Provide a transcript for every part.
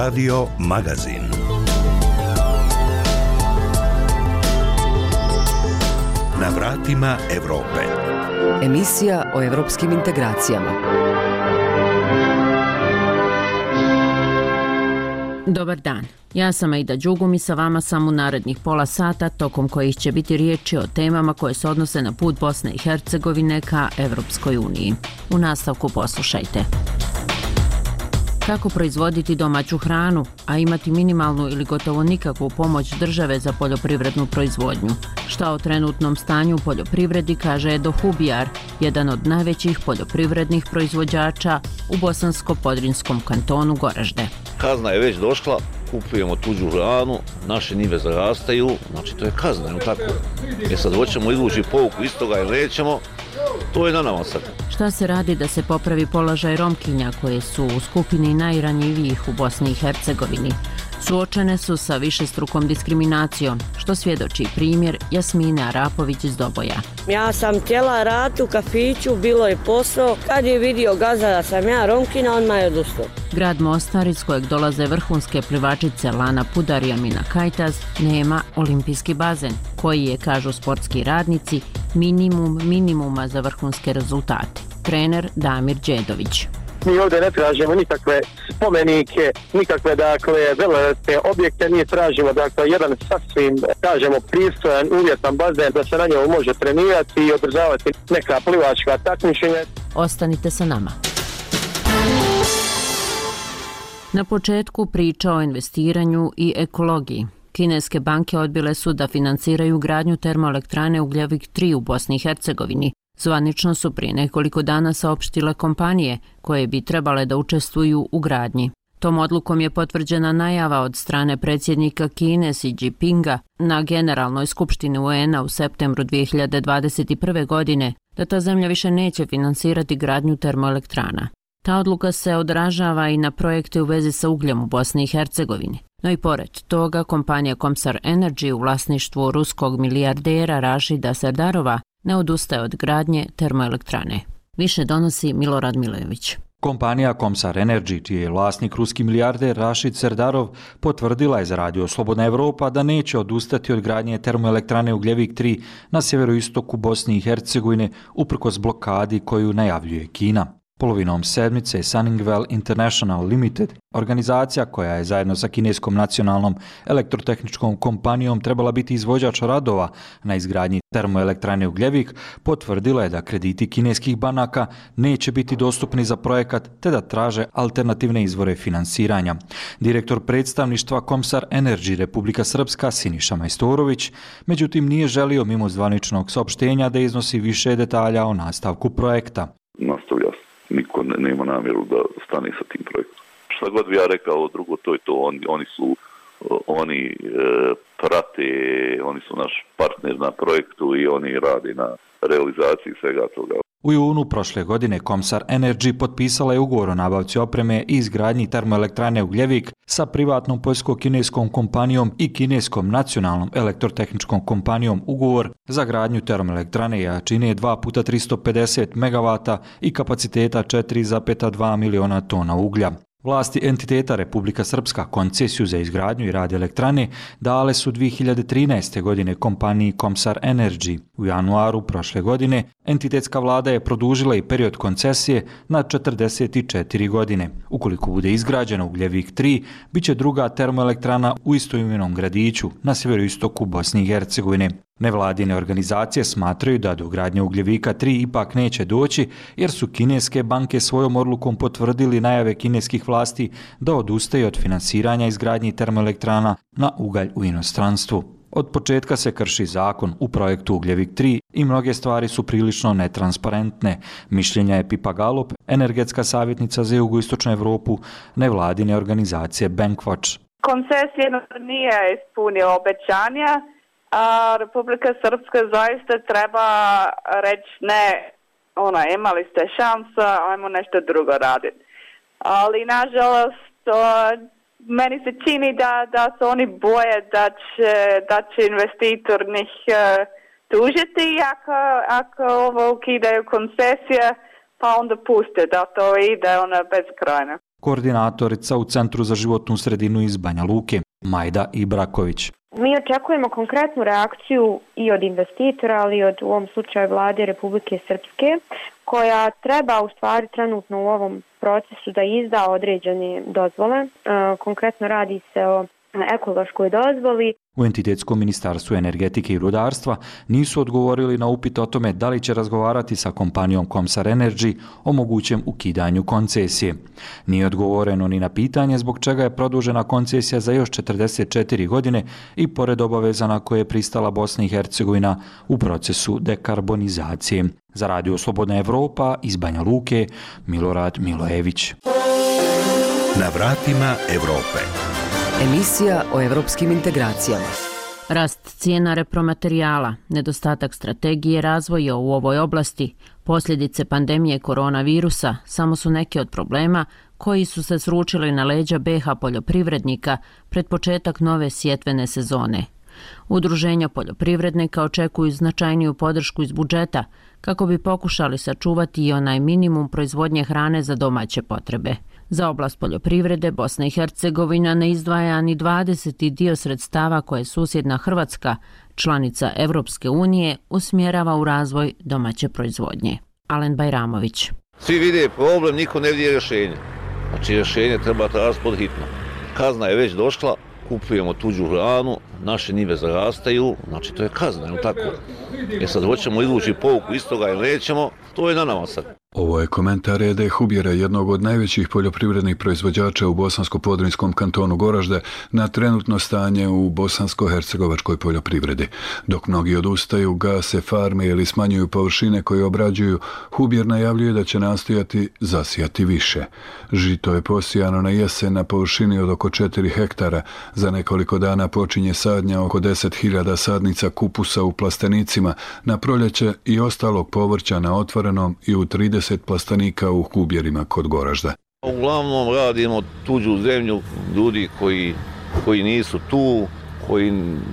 Radio Magazin. Na vratima Evrope. Emisija o evropskim integracijama. Dobar dan, ja sam Aida Đugum i sa vama sam u narednih pola sata, tokom kojih će biti riječi o temama koje se odnose na put Bosne i Hercegovine ka Evropskoj uniji. U nastavku poslušajte. Kako proizvoditi domaću hranu, a imati minimalnu ili gotovo nikakvu pomoć države za poljoprivrednu proizvodnju? Šta o trenutnom stanju u poljoprivredi kaže Edo Hubijar, jedan od najvećih poljoprivrednih proizvođača u bosansko-podrinskom kantonu Goražde. Kazna je već došla, kupujemo tuđu hranu, naše njive zarastaju, znači to je kazna, no tako. Sad hoćemo izvući pouku iz toga ili nećemo, to je na nama sad. Šta se radi da se popravi položaj Romkinja koje su u skupini najranjivijih u Bosni i Hercegovini? Suočene su sa višestrukom diskriminacijom, što svjedoči primjer Jasmine Arapović iz Doboja. Ja sam htjela raditi u kafiću, bilo je posao. Kad je vidio gazda da sam ja Romkina, odmah je odustao. Grad Mostar, iz kojeg dolaze vrhunske plivačice Lana Pudar i Amina Kajtaz, nema olimpijski bazen, koji je, kažu sportski radnici, minimum minimuma za vrhunske rezultate. Trener Damir Đedović. Mi ovdje ne tražimo nikakve spomenike, nikakve velelepne objekte, mi tražimo jedan sasvim, kažemo, pristojan, uvjetan bazen da se na njemu može trenirati i održavati neka plivačka takmičenja. Ostanite sa nama. Na početku priča o investiranju i ekologiji. Kineske banke odbile su da financiraju gradnju termoelektrane Ugljevik 3 u Bosni i Hercegovini. Zvanično su prije nekoliko dana saopštile kompanije koje bi trebale da učestvuju u gradnji. Tom odlukom je potvrđena najava od strane predsjednika Kine Xi Jinpinga na Generalnoj skupštini UN-a u septembru 2021. godine da ta zemlja više neće finansirati gradnju termoelektrana. Ta odluka se odražava i na projekte u vezi sa ugljem u Bosni i Hercegovini. No i pored toga, kompanija Komsar Energy u vlasništvu ruskog milijardera Rašida Serdarova ne odustaje od gradnje termoelektrane. Više donosi Milorad Milojević. Kompanija Komsar Energy, čiji je vlasnik ruski milijarder Rašid Serdarov, potvrdila je za Radio Slobodna Evropa da neće odustati od gradnje termoelektrane Ugljevik 3 na sjeveroistoku Bosne i Hercegovine uprkos blokadi koju najavljuje Kina. Polovinom sedmice Sunningwell International Limited, organizacija koja je zajedno sa kineskom nacionalnom elektrotehničkom kompanijom trebala biti izvođač radova na izgradnji termoelektrane Ugljevik, potvrdila je da krediti kineskih banaka neće biti dostupni za projekat te da traže alternativne izvore finansiranja. Direktor predstavništva Komsar Energy Republika Srpska Siniša Majstorović, međutim nije želio mimo zvaničnog saopštenja da iznosi više detalja o nastavku projekta. Nastavlja se. Niko nema namjeru da stane sa tim projektom. Šta god bi ja rekao drugo, to je to. Oni prate, oni su naš partner na projektu i oni rade na realizaciji svega toga. U junu prošle godine Komsar Energy potpisala je ugovor o nabavci opreme i izgradnji termoelektrane Ugljevik sa privatnom poljsko-kineskom kompanijom i kineskom nacionalnom elektrotehničkom kompanijom ugovor za gradnju termoelektrane jačine 2x350 MW i kapaciteta 4,2 miliona tona uglja. Vlasti entiteta Republika Srpska koncesiju za izgradnju i rad elektrane dale su 2013. godine kompaniji Komsar Energy. U januaru prošle godine entitetska vlada je produžila i period koncesije na 44 godine. Ukoliko bude izgrađena Ugljevik 3, bit će druga termoelektrana u istoimenom gradiću na sjeveroistoku Bosne i Hercegovine. Nevladine organizacije smatraju da do gradnje Ugljevika 3 ipak neće doći jer su kineske banke svojom odlukom potvrdili najave kineskih vlasti da odustaju od finansiranja izgradnji termoelektrana na ugalj u inostranstvu. Od početka se krši zakon u projektu Ugljevik 3 i mnoge stvari su prilično netransparentne. Mišljenja je Pipa Galop, energetska savjetnica za jugoistočnu Evropu nevladine organizacije Bankwatch. Koncesija nije ispunio obećanja, a Republika Srpska zaista treba reći ne, imali ste šansa, ajmo nešto drugo raditi. Ali nažalost, meni se čini da se oni boje da će investitor njih tužiti ako ukidaju koncesije, pa onda puste da to ide beskrajno. Koordinatorica u Centru za životnu sredinu iz Banja Luke, Majda Ibraković. Mi očekujemo konkretnu reakciju i od investitora, ali i od u ovom slučaju vlade Republike Srpske, koja treba u stvari trenutno u ovom procesu da izda određene dozvole. Konkretno radi se o ekološkoj dozvoli. U entitetskom ministarstvu energetike i rudarstva nisu odgovorili na upit o tome da li će razgovarati sa kompanijom Comsar Energy o mogućem ukidanju koncesije. Nije odgovoreno ni na pitanje zbog čega je produžena koncesija za još 44 godine i pored obaveza na koje je pristala Bosna i Hercegovina u procesu dekarbonizacije. Za Radio Slobodna Evropa iz Banja Luke, Milorad Milojević. Na vratima Evrope. Emisija o evropskim integracijama. Rast cijena repromaterijala, nedostatak strategije razvoja u ovoj oblasti, posljedice pandemije koronavirusa samo su neki od problema koji su se sručili na leđa BiH poljoprivrednika pred početak nove sjetvene sezone. Udruženja poljoprivrednika očekuju značajniju podršku iz budžeta kako bi pokušali sačuvati i onaj minimum proizvodnje hrane za domaće potrebe. Za oblast poljoprivrede Bosna i Hercegovina ne izdvaja ni 20. dio sredstava koje susjedna Hrvatska, članica Evropske unije, usmjerava u razvoj domaće proizvodnje. Alen Bajramović. Svi vide problem, niko ne vidi rješenje. Znači rješenje treba tražiti pod hitno. Kazna je već došla, kupujemo tuđu hranu, naše njive zarastaju, znači to je kazna, je tako? Sad hoćemo izvući pouku iz toga ili nećemo, to je na nama sad. Ovo je komentar Ede Hubjera, jednog od najvećih poljoprivrednih proizvođača u bosansko-podrinjskom kantonu Goražde, na trenutno stanje u bosansko-hercegovačkoj poljoprivredi. Dok mnogi odustaju, gase farme ili smanjuju površine koje obrađuju, Hubjer najavljuje da će nastojati zasijati više. Žito je posijano na jesen na površini od oko 4 hektara. Za nekoliko dana počinje sadnja oko 10.000 sadnica kupusa u plastenicima, na proljeće i ostalog povrća na otvorenom i u 30 plastenika u Hubjerima kod Goražda. Uglavnom radimo tuđu zemlju, ljudi koji nisu tu, koji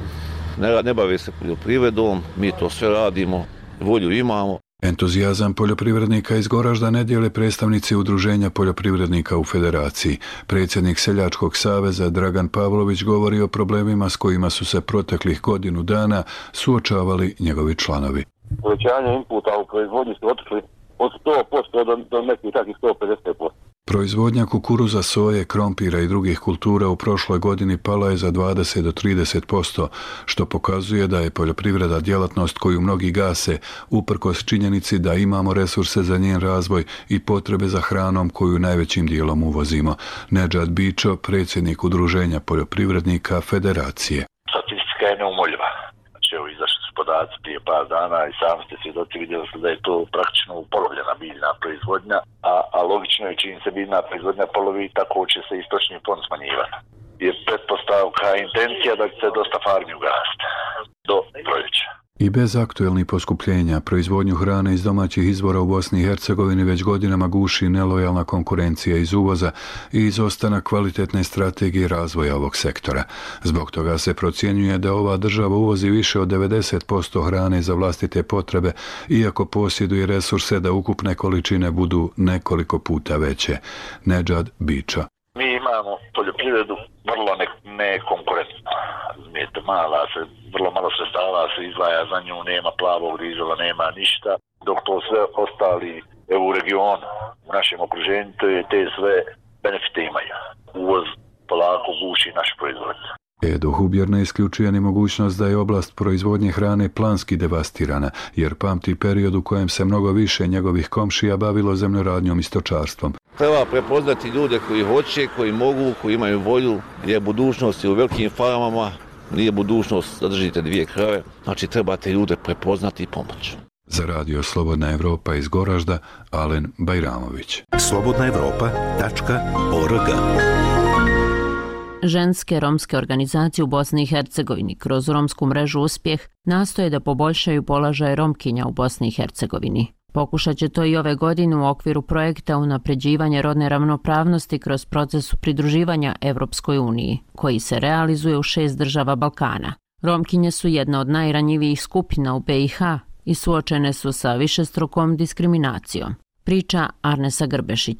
ne bave se poljoprivredom, mi to sve radimo, volju imamo. Entuzijazam poljoprivrednika iz Goražda ne dijele predstavnici Udruženja poljoprivrednika u Federaciji. Predsjednik Seljačkog saveza Dragan Pavlović govori o problemima s kojima su se proteklih godinu dana suočavali njegovi članovi. Povećanje inputa u proizvodnji su otišli od 100% do nekih takvih 150%. Proizvodnja kukuruza, soje, krompira i drugih kultura u prošloj godini pala je za 20 do 30%, što pokazuje da je poljoprivreda djelatnost koju mnogi gase, uprkos činjenici da imamo resurse za njen razvoj i potrebe za hranom koju najvećim dijelom uvozimo. Nedžad Bičo, predsjednik Udruženja poljoprivrednika Federacije. Statistika je neumoljiva. Evo, izašli su podaci prije par dana i sami ste svjedoci, vidjeli ste da je to praktično upolovljena biljna proizvodnja, a logično je čim se biljna proizvodnja polovi, tako će se i stočni fond smanjivati. Je pretpostavka, intencija da će se dosta farmi ugasiti do proljeća. I bez aktuelnih poskupljenja, proizvodnju hrane iz domaćih izvora u Bosni i Hercegovini već godinama guši nelojalna konkurencija iz uvoza i izostanak kvalitetne strategije razvoja ovog sektora. Zbog toga se procjenjuje da ova država uvozi više od 90% hrane za vlastite potrebe, iako posjeduje resurse da ukupne količine budu nekoliko puta veće. Nedžad Biča. Mi imamo poljoprivredu vrlo nekonkurentnu. Razumijete, vrlo malo sredstava se izdvaja za nju, nema plavog dizela, nema ništa, dok to sve ostali u regionu, u našem okruženju, te sve benefite imaju. Uvoz polako guši naš proizvod. Edo Hubjer ne isključuje ni mogućnost da je oblast proizvodnje hrane planski devastirana, jer pamti period u kojem se mnogo više njegovih komšija bavilo zemljoradnjom i stočarstvom. Treba prepoznati ljude koji hoće, koji mogu, koji imaju volju, jer budućnost je u velikim farmama, nije budućnost da držite 2 krave, znači trebate ljude prepoznati i pomoći. Za Radio Slobodna Evropa iz Goražda, Alen Bajramović. slobodnaevropa.org. Ženske romske organizacije u Bosni i Hercegovini kroz romsku mrežu Uspjeh nastoje da poboljšaju položaj Romkinja u Bosni i Hercegovini. Pokušat će to i ove godine u okviru projekta unapređivanja rodne ravnopravnosti kroz proces pridruživanja Evropskoj uniji, koji se realizuje u 6 država Balkana. Romkinje su jedna od najranjivijih skupina u BiH i suočene su sa višestrukom diskriminacijom. Priča Arnesa Grbešića.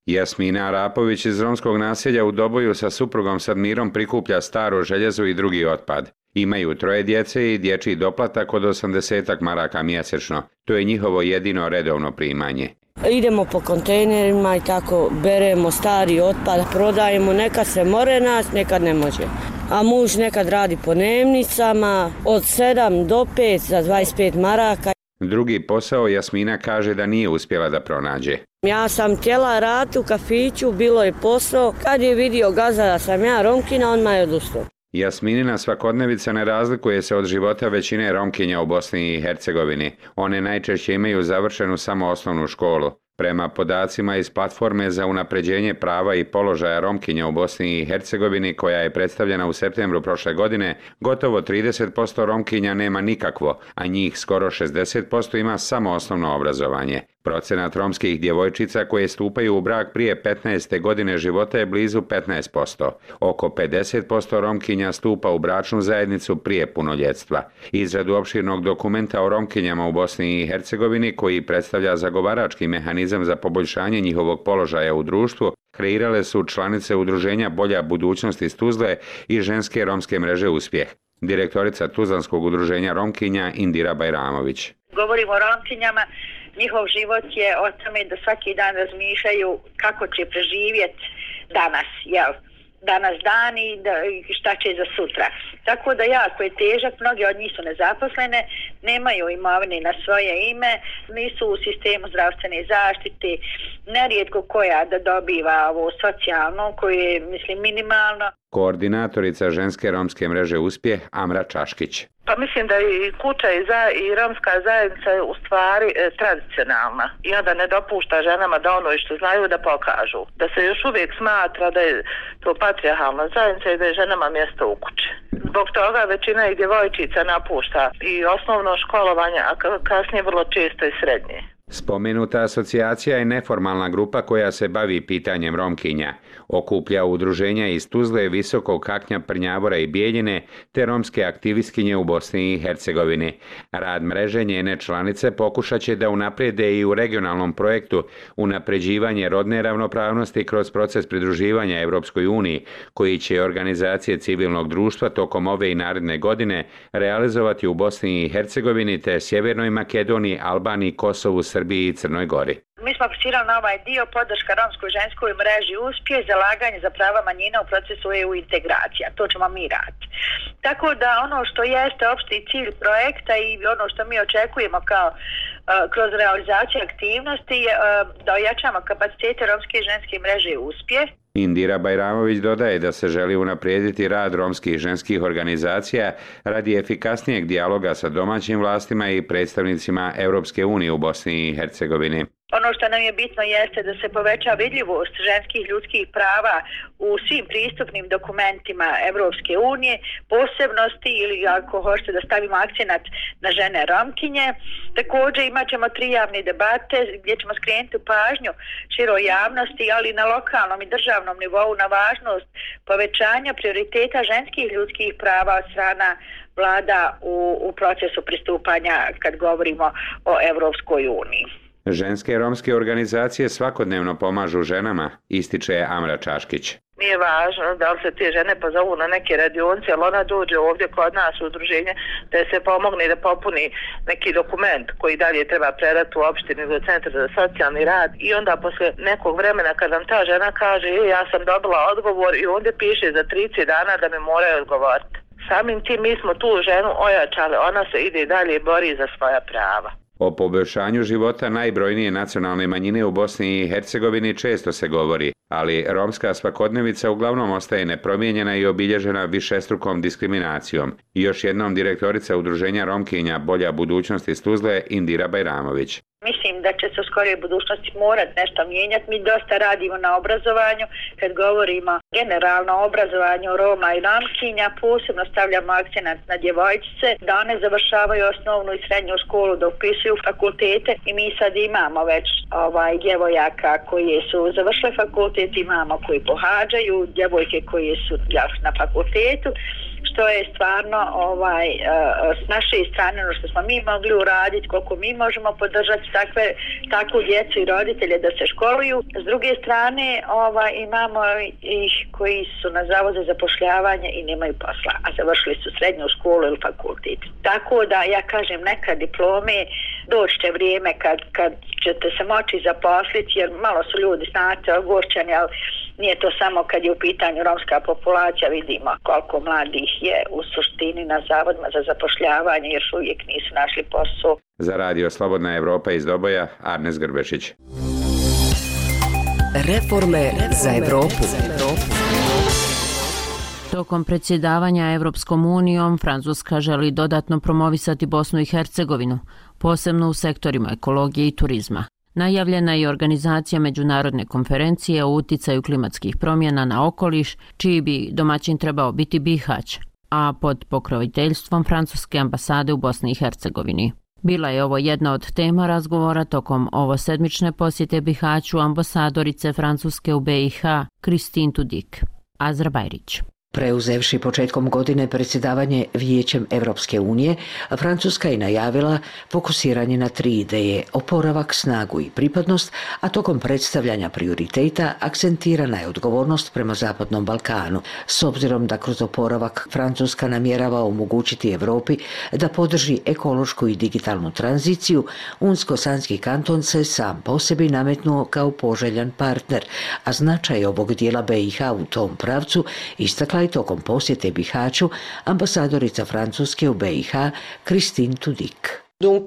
Jasmina Arapović iz romskog naselja u Doboju sa suprugom Sadmirom prikuplja staro željezo i drugi otpad. Imaju 3 djece i dječji doplatak od 80 maraka mjesečno. To je njihovo jedino redovno primanje. Idemo po kontejnerima i tako beremo stari otpad, prodajemo, nekad se more nas, nekad ne može. A muž nekad radi po dnevnicama od 7 do 5 za 25 maraka. Drugi posao Jasmina kaže da nije uspjela da pronađe. Ja sam htjela raditi u kafiću, bilo je posao. Kad je vidio gazda da sam ja Romkinja, on je odustao. Jasminina svakodnevica ne razlikuje se od života većine Romkinja u Bosni i Hercegovini. One najčešće imaju završenu samo osnovnu školu. Prema podacima iz platforme za unapređenje prava i položaja Romkinja u Bosni i Hercegovini, koja je predstavljena u septembru prošle godine, gotovo 30% Romkinja nema nikakvo, a njih skoro 60% ima samo osnovno obrazovanje. Procenat romskih djevojčica koje stupaju u brak prije 15. godine života je blizu 15%. Oko 50% Romkinja stupa u bračnu zajednicu prije punoljetstva. Izradu opširnog dokumenta o Romkinjama u Bosni i Hercegovini, koji predstavlja zagovarački mehanizam za poboljšanje njihovog položaja u društvu, kreirale su članice udruženja Bolja budućnost iz Tuzle i ženske romske mreže Uspjeh. Direktorica Tuzlanskog udruženja Romkinja Indira Bajramović. Govorimo o Romkinjama. Njihov život je o tome da svaki dan razmišljaju kako će preživjeti danas, jel? Danas dan i šta će za sutra. Tako da jako je težak, mnogi od njih su nezaposlene, nemaju imovine na svoje ime, nisu u sistemu zdravstvene zaštite, nerijetko koja da dobiva ovo socijalno, koje je, mislim, minimalno. Koordinatorica ženske romske mreže Uspjeh Amra Čaškić. Pa mislim da i kuća i romska zajednica je u stvari tradicionalna i onda ne dopušta ženama da ono što znaju da pokažu. Da se još uvijek smatra da je to patrijarhalna zajednica i da je ženama mjesto u kući. Zbog toga većina i djevojčica napušta i osnovno školovanje, a kasnije vrlo često i srednje. Spomenuta asocijacija je neformalna grupa koja se bavi pitanjem Romkinja. Okuplja udruženja iz Tuzle, Visokog Kaknja, Prnjavora i Bijeljine te romske aktivistkinje u Bosni i Hercegovini. Rad mreže njene članice pokušat će da unaprijede i u regionalnom projektu unapređivanje rodne ravnopravnosti kroz proces pridruživanja Europskoj uniji, koji će organizacije civilnog društva tokom ove i naredne godine realizovati u Bosni i Hercegovini te Sjevernoj Makedoniji, Albaniji, Kosovu, Srbiji i Crnoj Gori. Mi smo aplicirali na ovaj dio podrška romskoj ženskoj mreži Uspjeh, zalaganje za prava manjina u procesu EU integracija. To ćemo mi raditi. Tako da ono što jeste opšti cilj projekta i ono što mi očekujemo kao kroz realizaciju aktivnosti je da ojačamo kapacitete romske ženske mreže Uspjeh. Indira Bajramović dodaje da se želi unaprijediti rad romskih ženskih organizacija radi efikasnijeg dijaloga sa domaćim vlastima i predstavnicima Europske unije u Bosni i Hercegovini. Ono što nam je bitno jeste da se poveća vidljivost ženskih ljudskih prava u svim pristupnim dokumentima Evropske unije, posebnosti ili ako hoćete da stavimo akcenat na žene Romkinje. Također imat ćemo 3 javne debate gdje ćemo skrenuti pažnju široj javnosti, ali na lokalnom i državnom nivou na važnost povećanja prioriteta ženskih ljudskih prava od strana vlada u procesu pristupanja kad govorimo o Evropskoj uniji. Ženske romske organizacije svakodnevno pomažu ženama, ističe Amra Čaškić. Nije važno da li se te žene pozovu na neke radionce, ali ona dođe ovdje kod nas u udruženje da se pomogne da popuni neki dokument koji dalje treba predati u opštini ili centar za socijalni rad i onda posle nekog vremena kad nam ta žena kaže ja sam dobila odgovor i onda piše za 30 dana da me moraju odgovoriti. Samim tim mi smo tu ženu ojačali, ona se ide i dalje bori za svoja prava. O poboljšanju života najbrojnije nacionalne manjine u Bosni i Hercegovini često se govori, ali romska svakodnevica uglavnom ostaje nepromijenjena i obilježena višestrukom diskriminacijom. I još jednom direktorica udruženja Romkinja Bolja budućnost iz Tuzle Indira Bajramović. Mislim da će se u skorijoj budućnosti morati nešto mijenjati. Mi dosta radimo na obrazovanju. Kad govorimo generalno o obrazovanju Roma i Romkinja, posebno stavljamo akcenat na djevojčice, da one završavaju osnovnu i srednju školu, da upisuju fakultete i mi sad imamo već djevojaka koje su završile fakultet, imamo koji pohađaju, djevojke koje su na fakultetu. što je stvarno s naše strane ono što smo mi mogli uraditi, koliko mi možemo podržati takvu djecu i roditelje da se školuju. S druge strane imamo ih koji su na zavodu za zapošljavanje i nemaju posla, a završili su srednju školu ili fakultet. Tako da ja kažem, neka diplome, doći će vrijeme kad ćete se moći zaposliti, jer malo su ljudi, znate, ogorčeni, ali nije to samo kad je u pitanju romska populacija, vidimo koliko mladih je u suštini na zavodima za zapošljavanje jer uvijek nisu našli posao. Za Radio Slobodna Evropa iz Doboja, Arnes Grbešić. Reforme za Evropu. Tokom predsjedavanja Evropskom unijom, Francuska želi dodatno promovisati Bosnu i Hercegovinu, posebno u sektorima ekologije i turizma. Najavljena je i organizacija međunarodne konferencije o uticaju klimatskih promjena na okoliš, čiji bi domaćin trebao biti Bihać, a pod pokroviteljstvom Francuske ambasade u Bosni i Hercegovini. Bila je ovo jedna od tema razgovora tokom ovosedmične posjete Bihaću ambasadorice Francuske u BiH, Christine Tudik. Azra Bajrić. Preuzevši početkom godine predsjedavanje Vijećem Evropske unije, Francuska je najavila fokusiranje na 3 ideje: oporavak, snagu i pripadnost, a tokom predstavljanja prioriteta akcentirana je odgovornost prema Zapadnom Balkanu. S obzirom da kroz oporavak Francuska namjerava omogućiti Europi da podrži ekološku i digitalnu tranziciju, Unsko-Sanski kanton se sam po sebi nametnuo kao poželjan partner, a značaj ovog dijela BiH u tom pravcu istakla i tokom posjete Bihaću ambasadorica Francuske u BiH Christine Tudik.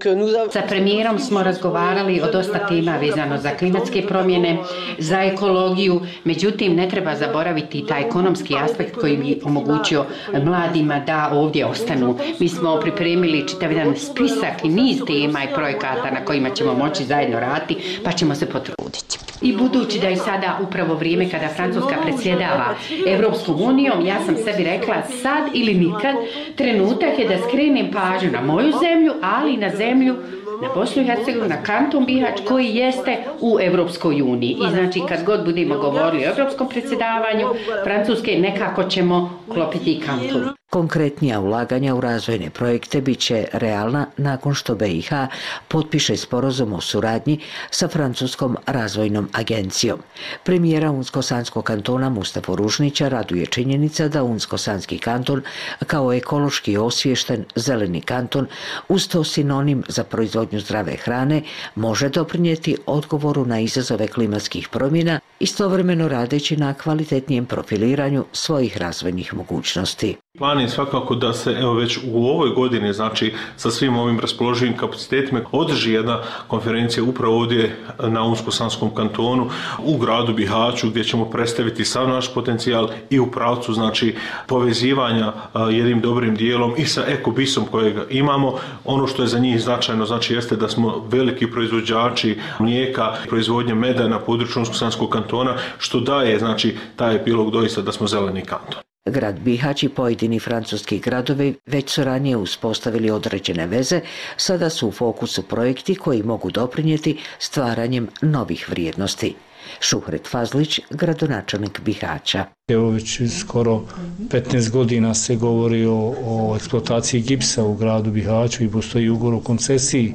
Sa premijerom smo razgovarali o dosta tema vezano za klimatske promjene, za ekologiju, međutim ne treba zaboraviti taj ekonomski aspekt koji bi omogućio mladima da ovdje ostanu. Mi smo pripremili čitav jedan spisak i niz tema i projekata na kojima ćemo moći zajedno raditi, pa ćemo se potruditi. I budući da je sada upravo vrijeme kada Francuska predsjedava Evropskom unijom, ja sam sebi rekla sad ili nikad, trenutak je da skrenem pažnju na moju zemlju, ali na zemlju, na Bosnu i Hercegovinu, na kanton Bihać koji jeste u Evropskoj uniji. I znači kad god budemo govorili o evropskom predsjedavanju Francuske, nekako ćemo klopiti i kanton. Konkretnija ulaganja u razvojne projekte bit će realna nakon što BiH potpiše sporazum o suradnji sa Francuskom razvojnom agencijom. Premijera Unsko-Sanskog kantona Mustafa Ružnića raduje činjenica da Unsko-Sanski kanton kao ekološki osviješten zeleni kanton, uz to sinonim za proizvodnju zdrave hrane, može doprinijeti odgovoru na izazove klimatskih promjena, istovremeno radeći na kvalitetnijem profiliranju svojih razvojnih mogućnosti. Plan je svakako da se već u ovoj godini, znači sa svim ovim raspoloživim kapacitetima, održi jedna konferencija upravo ovdje na Unsko-Sanskom kantonu u gradu Bihaću, gdje ćemo predstaviti sav naš potencijal i u pravcu znači povezivanja jednim dobrim dijelom i sa ekobisom kojeg imamo. Ono što je za njih značajno znači jeste da smo veliki proizvođači mlijeka, proizvodnje meda na području Unsko-Sanskog kantona, što daje znači taj epilog doista da smo zeleni kanton. Grad Bihać i pojedini francuski gradovi već su ranije uspostavili određene veze, sada su u fokusu projekti koji mogu doprinijeti stvaranjem novih vrijednosti. Šuhret Fazlić, gradonačelnik Bihaća. Evo već skoro 15 godina se govori o eksploataciji gipsa u gradu Bihaću i postoji ugovor o koncesiji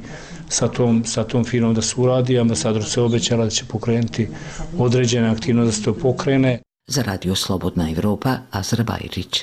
sa tom firmom da se uradi. Ambasador se obećala da će pokrenuti određene aktivnosti da se to pokrene. Za Radio Slobodna Evropa, Azra Bajrić.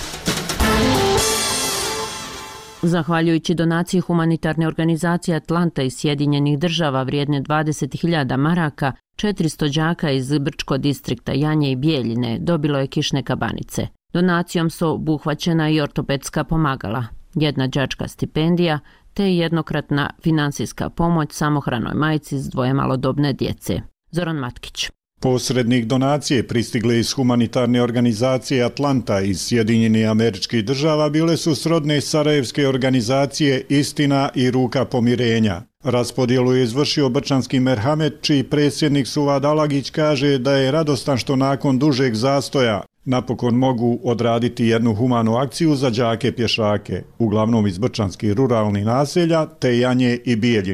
Zahvaljujući donaciji humanitarne organizacije Atlanta iz Sjedinjenih država vrijedne 20.000 maraka, 400 đaka iz Brčko distrikta Janje i Bijeljine dobilo je kišne kabanice. Donacijom su obuhvaćena i ortopedska pomagala, jedna đačka stipendija te jednokratna finansijska pomoć samohranoj majci s 2 malodobne djece. Zoran Matkić. Posrednik donacije pristigle iz humanitarne organizacije Atlanta iz Sjedinjenih Američkih Država bile su srodne sarajevske organizacije Istina i Ruka pomirenja. Raspodjelu je izvršio brčanski merhamet, čiji predsjednik Suvad Alagić kaže da je radostan što nakon dužeg zastoja napokon mogu odraditi jednu humanu akciju za đake pješake, uglavnom iz brčanskih ruralnih naselja te Janje i Bijeljine.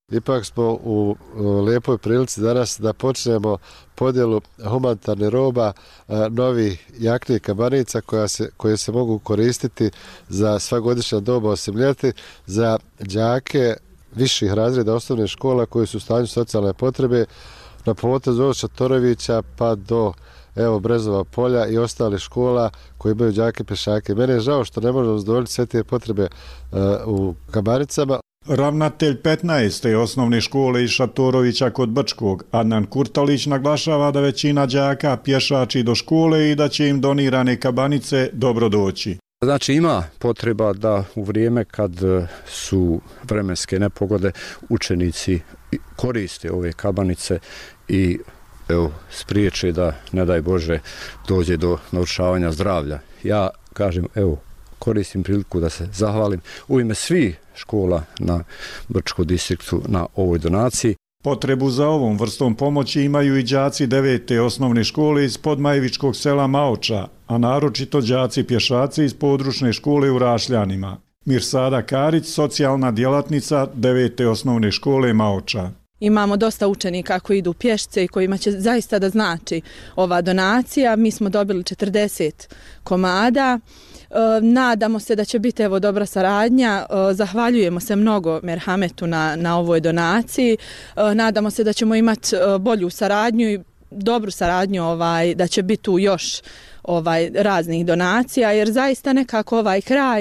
Ipak smo u lijepoj prilici danas da počnemo podjelu humanitarne roba, novi jakni i kabanica koje se mogu koristiti za svagodišnja doba osim ljeti, za đake viših razreda osnovne škola koji su u stanju socijalne potrebe na potezu od Šatorovića pa do Brezova polja i ostalih škola koji imaju đake pješake. Mene je žao što ne možemo zadovoljiti sve te potrebe u kabanicama. Ravnatelj 15. osnovne škole iz Šatorovića kod Brčkog, Adnan Kurtalić, naglašava da većina đaka pješači do škole i da će im donirane kabanice dobro doći. Znači ima potreba da u vrijeme kad su vremenske nepogode učenici koriste ove kabanice i spriječe da, ne daj Bože, dođe do narušavanja zdravlja. Ja kažem, koristim priliku da se zahvalim u ime svih škola na Brčkom distriktu na ovoj donaciji. Potrebu za ovom vrstom pomoći imaju i đaci 9. osnovne škole iz podmajevičkog sela Maoča, a naročito đaci pješaci iz područne škole u Rašljanima. Mirsada Karić, socijalna djelatnica 9. osnovne škole Maoča. Imamo dosta učenika koji idu pješce i kojima će zaista da znači ova donacija. Mi smo dobili 40 komada. Nadamo se da će biti dobra saradnja. Zahvaljujemo se mnogo Merhametu na ovoj donaciji. Nadamo se da ćemo imati bolju saradnju i dobru saradnju, da će biti tu još raznih donacija, jer zaista nekako ovaj kraj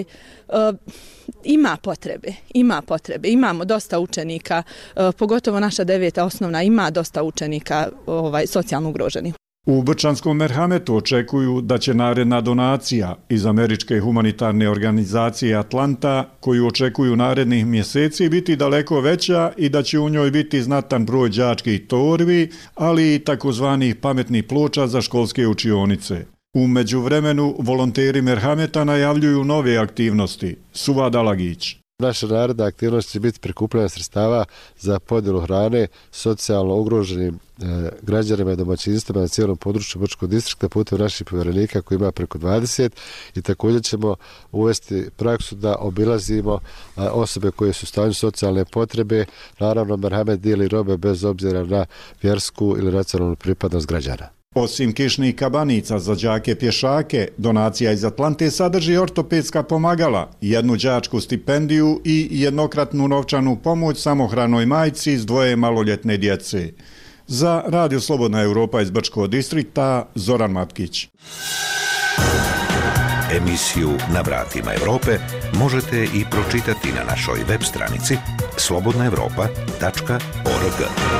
ima potrebe. Imamo dosta učenika, pogotovo naša 9. osnovna ima dosta učenika socijalno ugroženih. U Brčanskom Merhametu očekuju da će naredna donacija iz američke humanitarne organizacije Atlanta, koju očekuju narednih mjeseci, biti daleko veća i da će u njoj biti znatan broj đačkih torbi, ali i takozvanih pametnih ploča za školske učionice. U međuvremenu volonteri Merhameta najavljuju nove aktivnosti. Suva Dalagić. Naša naredna aktivnost će biti prikupljanje sredstava za podjelu hrane socijalno ugroženim građanima i domaćinstvima na cijelom području Brčkog distrikta putem naših povjerenika koji ima preko 20 i također ćemo uvesti praksu da obilazimo osobe koje su u stanju socijalne potrebe. Naravno, Merhamet dijeli robe bez obzira na vjersku ili nacionalnu pripadnost građana. Osim kišnih kabanica za đake pješake, donacija iz Atlante sadrži ortopedska pomagala, jednu đačku stipendiju i jednokratnu novčanu pomoć samohranoj majci s 2 maloljetne djece. Za Radio Slobodna Europa iz Brčkog distrikta, Zoran Matkić. Emisiju Na vratima Europe možete i pročitati na našoj web stranici slobodnaevropa.org.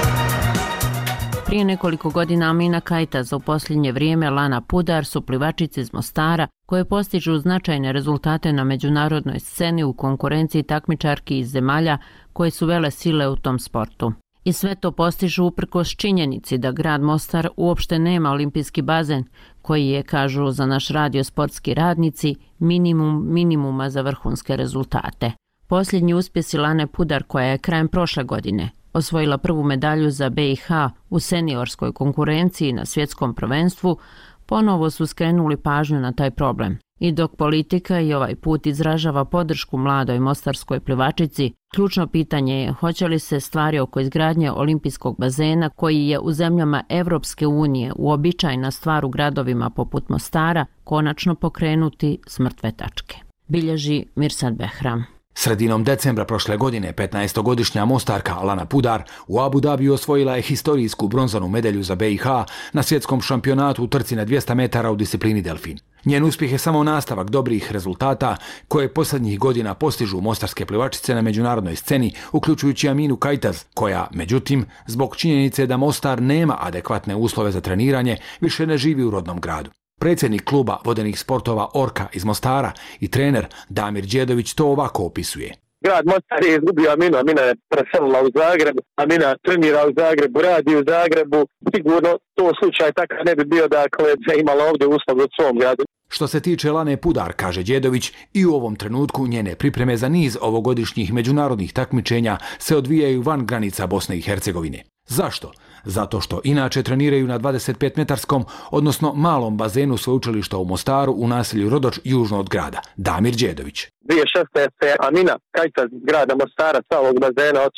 Prije nekoliko godina Amina Kajtaz, u posljednje vrijeme Lana Pudar su plivačice iz Mostara koje postižu značajne rezultate na međunarodnoj sceni u konkurenciji takmičarki iz zemalja koje su vele sile u tom sportu. I sve to postižu uprkos činjenici da grad Mostar uopšte nema olimpijski bazen, koji je, kažu za naš radio sportski radnici, minimum minimuma za vrhunske rezultate. Posljednji uspjesi Lane Pudar, koja je krajem prošle godine osvojila prvu medalju za BiH u seniorskoj konkurenciji na svjetskom prvenstvu, ponovo su skrenuli pažnju na taj problem. I dok politika i ovaj put izražava podršku mladoj mostarskoj plivačici, ključno pitanje je hoće li se stvari oko izgradnje olimpijskog bazena, koji je u zemljama Evropske unije uobičajena stvar u gradovima poput Mostara, konačno pokrenuti s mrtve tačke. Bilježi Mirsad Behram. Sredinom decembra prošle godine 15-godišnja Mostarka Lana Pudar u Abu Dhabiju osvojila je historijsku bronzanu medalju za BiH na svjetskom šampionatu u trci na 200 metara u disciplini delfin. Njen uspjeh je samo nastavak dobrih rezultata koje posljednjih godina postižu mostarske plivačice na međunarodnoj sceni, uključujući Aminu Kajtaz, koja, međutim, zbog činjenice da Mostar nema adekvatne uslove za treniranje, više ne živi u rodnom gradu. Predsjednik kluba vodenih sportova Orka iz Mostara i trener Damir Đedović to ovako opisuje. Grad Mostar je izgubio Aminu, Amina je preselila u Zagreb, Amina trenira u Zagrebu, radi u Zagrebu, sigurno to slučaj takav ne bi bio da je imala ovdje uslov u svom gradu. Što se tiče Lane Pudar, kaže Đedović, i u ovom trenutku njene pripreme za niz ovogodišnjih međunarodnih takmičenja se odvijaju van granica Bosne i Hercegovine. Zašto? Zato što inače treniraju na 25-metarskom, odnosno malom bazenu sveučilišta u Mostaru u naselju Rodoč južno od grada. Damir Đedović. 2016. Amina Kajtaz iz grada Mostara sa ovog bazena otišla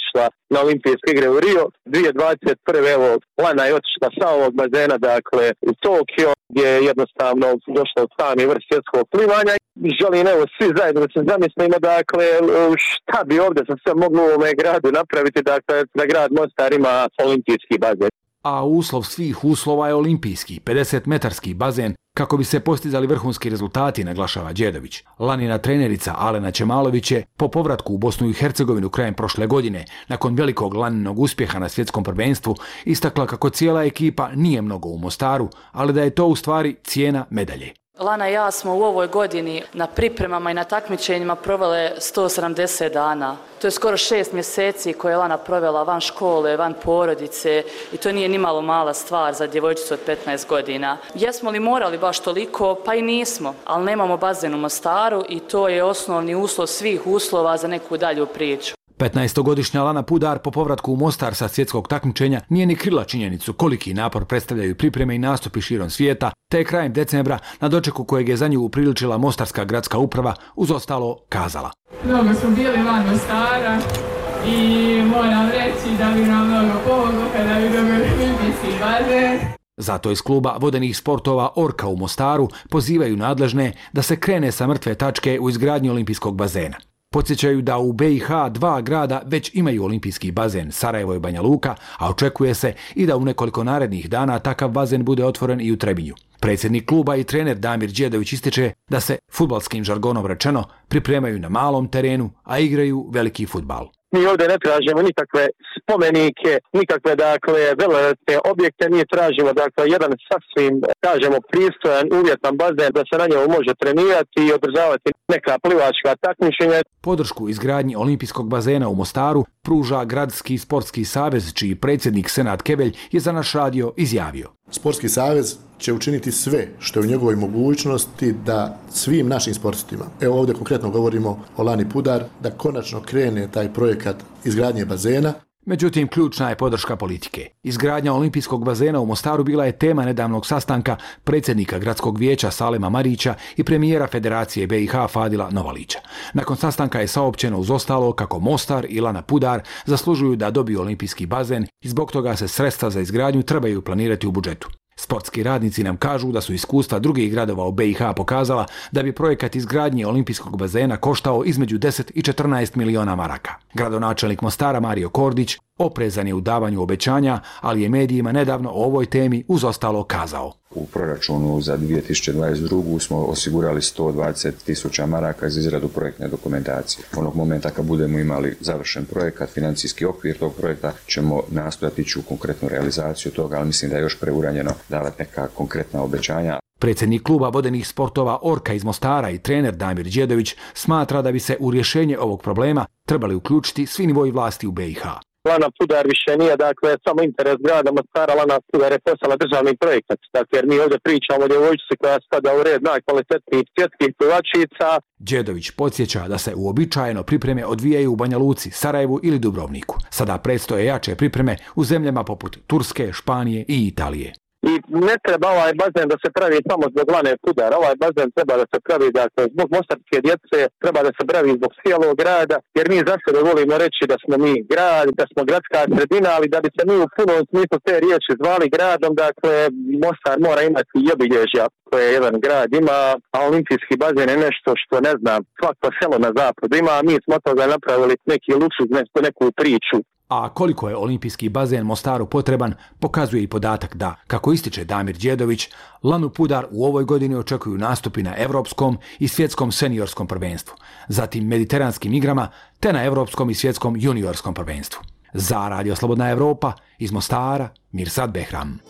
na olimpijske igre u Rio. 2021. evo, Lana je otišla sa ovog bazena, dakle, u Tokio, gdje je jednostavno došla od sami vrh svjetskog plivanja. Želim, evo, svi zajedno da se zamislimo, dakle, šta bi ovdje sa sve moglo u ovome gradu napraviti, dakle, da grad Mostar ima olimpijski bazen. A uslov svih uslova je olimpijski, 50-metarski bazen, kako bi se postizali vrhunski rezultati, naglašava Đedović. Lanina trenerica Alena Čemalović je po povratku u Bosnu i Hercegovinu krajem prošle godine, nakon velikog Laninog uspjeha na svjetskom prvenstvu, istakla kako cijela ekipa nije mnogo u Mostaru, ali da je to u stvari cijena medalje. Lana i ja smo u ovoj godini na pripremama i na takmičenjima provele 170 dana. To je skoro 6 mjeseci koje je Lana provela van škole, van porodice i to nije nimalo mala stvar za djevojčicu od 15 godina. Jesmo li morali baš toliko? Pa i nismo, ali nemamo bazen u Mostaru i to je osnovni uslov svih uslova za neku dalju priču. 15-godišnja Lana Pudar po povratku u Mostar sa svjetskog takmičenja nije ni krila činjenicu koliki napor predstavljaju pripreme i nastupi širom svijeta, te je krajem decembra na dočeku kojeg je za nju upriličila Mostarska gradska uprava uz ostalo kazala. Mnogo smo bili van Mostara i moram reći da bi nam mnogo pomoglo kada bi dobili olimpijski bazen. Zato iz kluba vodenih sportova Orka u Mostaru pozivaju nadležne da se krene sa mrtve tačke u izgradnji olimpijskog bazena. Podsjećaju da u BiH 2 grada već imaju olimpijski bazen, Sarajevo i Banja Luka, a očekuje se i da u nekoliko narednih dana takav bazen bude otvoren i u Trebinju. Predsjednik kluba i trener Damir Đedović ističe da se, fudbalskim žargonom rečeno, pripremaju na malom terenu, a igraju veliki fudbal. Mi ovdje ne tražimo nikakve spomenike, nikakve, dakle, velelepne objekte, mi tražimo, dakle, jedan sasvim, kažemo, pristojan, uvjetan bazen da se na njemu može trenirati i održavati neka plivačka takmičenja. Podršku izgradnji olimpijskog bazena u Mostaru pruža Gradski sportski savez, čiji predsjednik Senad Kebelj je za naš radio izjavio. Sportski savez će učiniti sve što je u njegovoj mogućnosti da svim našim sportistima, evo ovdje konkretno govorimo o Lani Pudar, da konačno krene taj projekat izgradnje bazena. Međutim, ključna je podrška politike. Izgradnja olimpijskog bazena u Mostaru bila je tema nedavnog sastanka predsjednika Gradskog vijeća Salema Marića i premijera Federacije BiH Fadila Novalića. Nakon sastanka je saopćeno uz ostalo kako Mostar i Lana Pudar zaslužuju da dobiju olimpijski bazen i zbog toga se sredstva za izgradnju trebaju planirati u budžetu. Sportski radnici nam kažu da su iskustva drugih gradova u BiH pokazala da bi projekat izgradnje olimpijskog bazena koštao između 10 i 14 miliona maraka. Gradonačelnik Mostara Mario Kordić oprezan je u davanju obećanja, ali je medijima nedavno o ovoj temi uz ostalo kazao. U proračunu za 2022. smo osigurali 120.000 maraka za izradu projektne dokumentacije. Onog momenta kad budemo imali završen projekat, financijski okvir tog projekta, ćemo nastojati ići u konkretnu realizaciju toga, ali mislim da je još preuranjeno davati neka konkretna obećanja. Predsjednik kluba vodenih sportova Orka iz Mostara i trener Damir Đedović smatra da bi se u rješenje ovog problema trebali uključiti svi nivoji vlasti u BiH. Lana Pudar više nije, dakle, samo interes grada Mostara, Lana Pudar je postala državni projekat, dakle, jer mi ovdje pričamo o djevojčici koja spada u red najkvalitetnijih svjetskih plivačica. Đedović podsjeća da se uobičajeno pripreme odvijaju u Banja Luci, Sarajevu ili Dubrovniku. Sada predstoje jače pripreme u zemljama poput Turske, Španije i Italije. I ne treba ovaj bazen da se pravi samo zbog Lane Pudar, ovaj bazen treba da se pravi, dakle, zbog mostarske djece, treba da se pravi zbog cijelog grada, jer mi za sebe volimo reći da smo mi grad, da smo gradska sredina, ali da bi se mi u punom smislu te riječi zvali gradom, dakle, Mostar mora imati i obilježja koje jedan grad ima, a olimpijski bazen je nešto što, ne znam, svako selo na zapadu ima, a mi smo od toga napravili neki luksuz, neku priču. A koliko je olimpijski bazen Mostaru potreban, pokazuje i podatak da, kako ističe Damir Đedović, Lanu Pudar u ovoj godini očekuju nastupi na Evropskom i svjetskom seniorskom prvenstvu, zatim mediteranskim igrama te na Evropskom i svjetskom juniorskom prvenstvu. Za Radio Slobodna Evropa, iz Mostara, Mirsad Behram.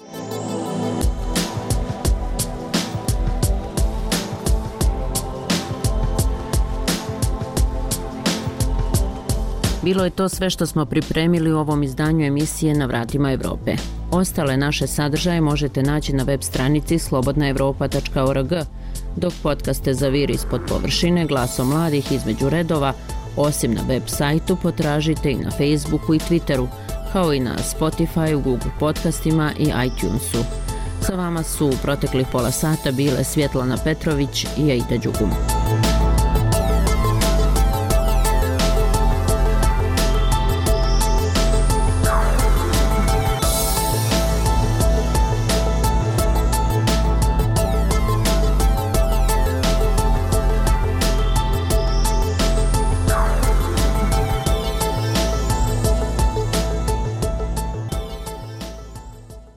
Bilo je to sve što smo pripremili u ovom izdanju emisije Na vratima Evrope. Ostale naše sadržaje možete naći na web stranici slobodnaevropa.org, dok podcaste Zaviri ispod površine, Glasom mladih između redova, osim na web sajtu, potražite i na Facebooku i Twitteru, kao i na Spotify, Google podcastima i iTunesu. Sa vama su u proteklih pola sata bile Svjetlana Petrović i Aida Đugum.